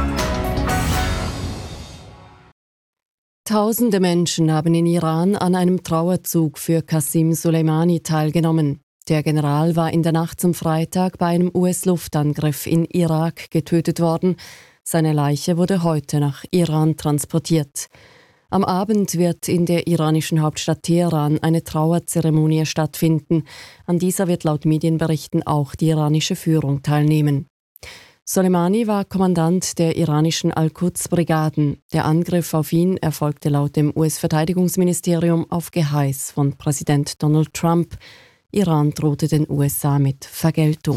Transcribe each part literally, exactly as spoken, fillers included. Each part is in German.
Tausende Menschen haben in Iran an einem Trauerzug für Qasem Soleimani teilgenommen. Der General war in der Nacht zum Freitag bei einem U S-Luftangriff in Irak getötet worden. Seine Leiche wurde heute nach Iran transportiert. Am Abend wird in der iranischen Hauptstadt Teheran eine Trauerzeremonie stattfinden. An dieser wird laut Medienberichten auch die iranische Führung teilnehmen. Soleimani war Kommandant der iranischen Al-Quds-Brigaden. Der Angriff auf ihn erfolgte laut dem U S-Verteidigungsministerium auf Geheiß von Präsident Donald Trump. Iran drohte den U S A mit Vergeltung.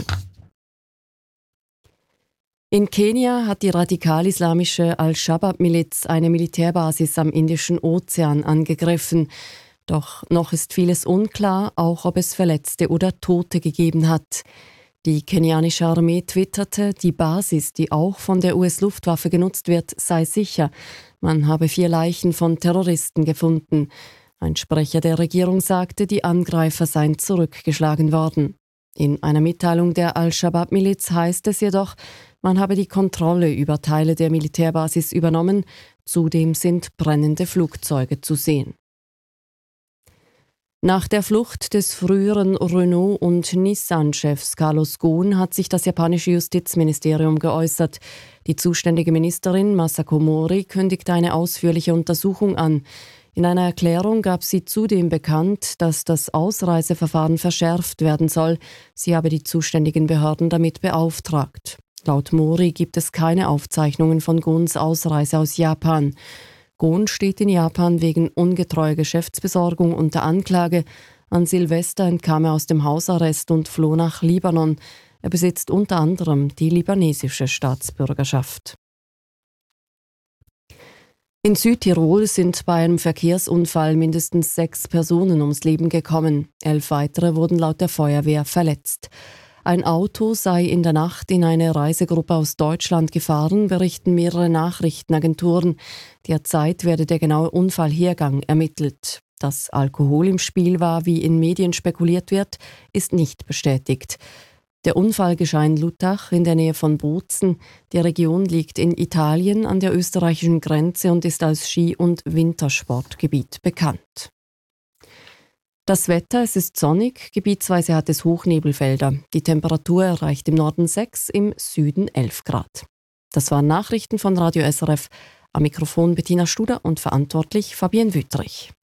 In Kenia hat die radikal-islamische Al-Shabaab-Miliz eine Militärbasis am Indischen Ozean angegriffen. Doch noch ist vieles unklar, auch ob es Verletzte oder Tote gegeben hat. Die kenianische Armee twitterte, die Basis, die auch von der U S-Luftwaffe genutzt wird, sei sicher. Man habe vier Leichen von Terroristen gefunden. Ein Sprecher der Regierung sagte, die Angreifer seien zurückgeschlagen worden. In einer Mitteilung der Al-Shabaab-Miliz heißt es jedoch, man habe die Kontrolle über Teile der Militärbasis übernommen. Zudem sind brennende Flugzeuge zu sehen. Nach der Flucht des früheren Renault- und Nissan-Chefs Carlos Ghosn hat sich das japanische Justizministerium geäußert. Die zuständige Ministerin Masako Mori kündigte eine ausführliche Untersuchung an. In einer Erklärung gab sie zudem bekannt, dass das Ausreiseverfahren verschärft werden soll. Sie habe die zuständigen Behörden damit beauftragt. Laut Mori gibt es keine Aufzeichnungen von Ghosns Ausreise aus Japan. Ghosn steht in Japan wegen ungetreuer Geschäftsbesorgung unter Anklage. An Silvester entkam er aus dem Hausarrest und floh nach Libanon. Er besitzt unter anderem die libanesische Staatsbürgerschaft. In Südtirol sind bei einem Verkehrsunfall mindestens sechs Personen ums Leben gekommen. Elf weitere wurden laut der Feuerwehr verletzt. Ein Auto sei in der Nacht in eine Reisegruppe aus Deutschland gefahren, berichten mehrere Nachrichtenagenturen. Derzeit werde der genaue Unfallhergang ermittelt. Dass Alkohol im Spiel war, wie in Medien spekuliert wird, ist nicht bestätigt. Der Unfall geschah in Lutach in der Nähe von Bozen. Die Region liegt in Italien an der österreichischen Grenze und ist als Ski- und Wintersportgebiet bekannt. Das Wetter, es ist sonnig, gebietsweise hat es Hochnebelfelder. Die Temperatur erreicht im Norden sechs, im Süden elf Grad. Das waren Nachrichten von Radio S R F. Am Mikrofon Bettina Studer und verantwortlich Fabienne Wüttrich.